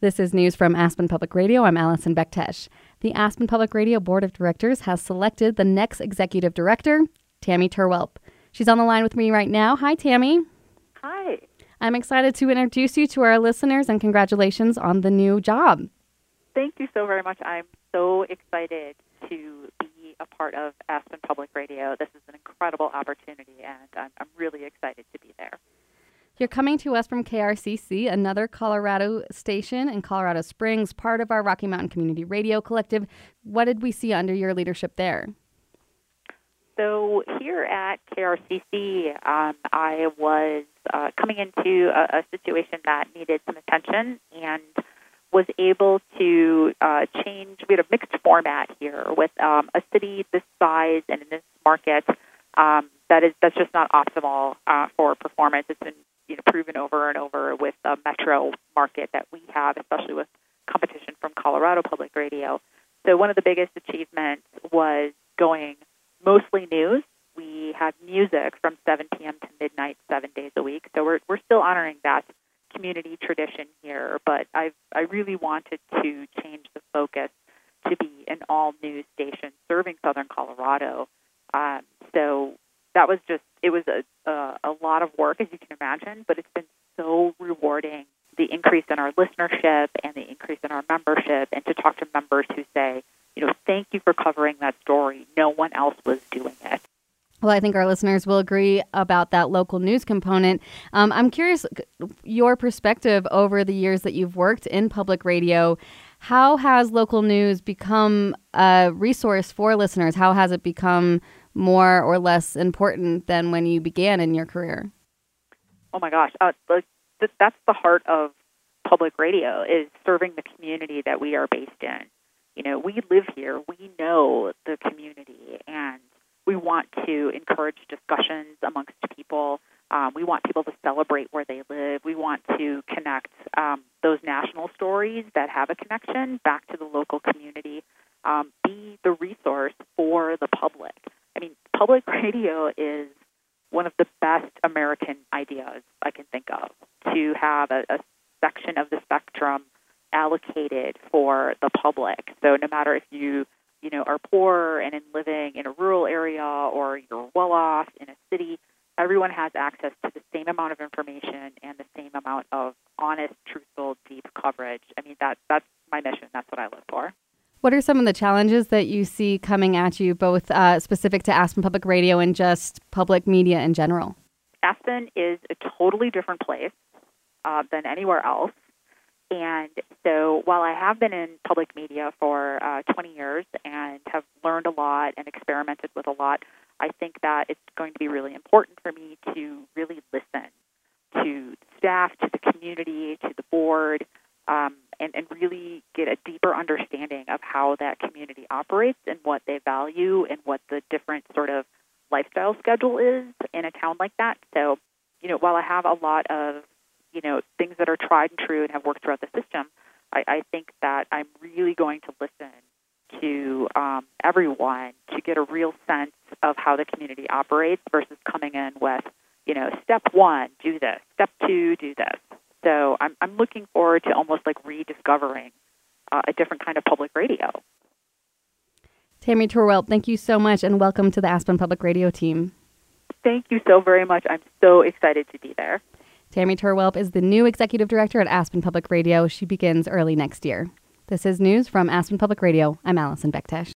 This is news from Aspen Public Radio. I'm Allison Bektesh. The Aspen Public Radio Board of Directors has selected the next executive director, Tammy Terwelp. She's on the line with me right now. Hi, Tammy. Hi. I'm excited to introduce you to our listeners, and congratulations on the new job. Thank you so very much. I'm so excited to be a part of Aspen Public Radio. This is an incredible opportunity, and I'm really excited to be there. You're coming to us from KRCC, another Colorado station in Colorado Springs, part of our Rocky Mountain Community Radio Collective. What did we see under your leadership there? So here at KRCC, I was coming into a situation that needed some attention and was able to change. We had a mixed format here with a city this size and in this market that's just not optimal for performance. It's been proven over and over with the metro market that we have, especially with competition from Colorado Public Radio. So one of the biggest achievements was going mostly news. We have music from 7 p.m. to midnight, 7 days a week. So we're still honoring that community tradition here, but I really wanted to change the focus to be an all-news station serving Southern Colorado. So that was it was a lot of work, as you can imagine, but it's been so rewarding, the increase in our listenership and the increase in our membership, and to talk to members who say, thank you for covering that story. No one else was doing it. Well, I think our listeners will agree about that local news component. I'm curious, your perspective over the years that you've worked in public radio. How has local news become a resource for listeners? How has it become more or less important than when you began in your career? Oh my gosh, that's the heart of public radio, is serving the community that we are based in. We live here, we know the community, and we want to encourage discussions amongst people. We want people to celebrate where they live. We want to connect those national stories that have a connection back to the local community, be the resource for the public. I mean, public radio is one of the best American ideas I can think of, to have a section of the spectrum allocated for the public. So no matter if you are poor and living in a rural area, or you're well off in a city, everyone has access to the same amount of information and the same amount of honest, truthful, deep coverage. I mean, that's my mission. That's what I live for. What are some of the challenges that you see coming at you, both specific to Aspen Public Radio and just public media in general? Aspen is a totally different place than anywhere else. And so while I have been in public media for 20 years and have learned a lot and experimented with a lot, I think that it's going to be really important for me to really listen to staff, to the community, to the board, and really get a deeper understanding of how that community operates and what they value and what the different sort of lifestyle schedule is in a town like that. So, while I have a lot of things that are tried and true and have worked throughout the system, I think that I'm really going to listen to everyone to get a real sense of how the community operates versus coming in with, step one, do this, step two, do this. So I'm looking forward to almost like rediscovering a different kind of public radio. Tammy Terwelp, thank you so much, and welcome to the Aspen Public Radio team. Thank you so very much. I'm so excited to be there. Tammy Terwelp is the new executive director at Aspen Public Radio. She begins early next year. This is news from Aspen Public Radio. I'm Allison Bektesh.